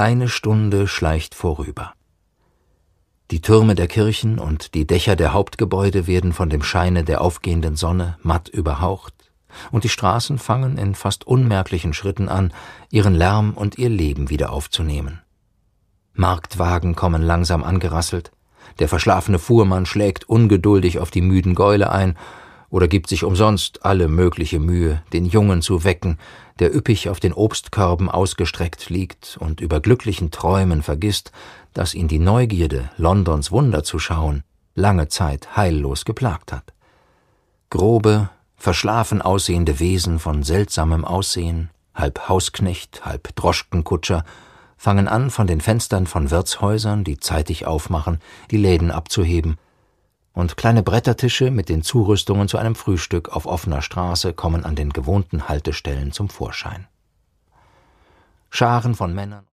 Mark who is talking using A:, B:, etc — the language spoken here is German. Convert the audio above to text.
A: Eine Stunde schleicht vorüber. Die Türme der Kirchen und die Dächer der Hauptgebäude werden von dem Scheine der aufgehenden Sonne matt überhaucht, und die Straßen fangen in fast unmerklichen Schritten an, ihren Lärm und ihr Leben wieder aufzunehmen. Marktwagen kommen langsam angerasselt, der verschlafene Fuhrmann schlägt ungeduldig auf die müden Gäule ein oder gibt sich umsonst alle mögliche Mühe, den Jungen zu wecken, der üppig auf den Obstkörben ausgestreckt liegt und über glücklichen Träumen vergisst, dass ihn die Neugierde, Londons Wunder zu schauen, lange Zeit heillos geplagt hat. Grobe, verschlafen aussehende Wesen von seltsamem Aussehen, halb Hausknecht, halb Droschkenkutscher, fangen an, von den Fenstern von Wirtshäusern, die zeitig aufmachen, die Läden abzuheben, und kleine Brettertische mit den Zurüstungen zu einem Frühstück auf offener Straße kommen an den gewohnten Haltestellen zum Vorschein. Scharen von Männern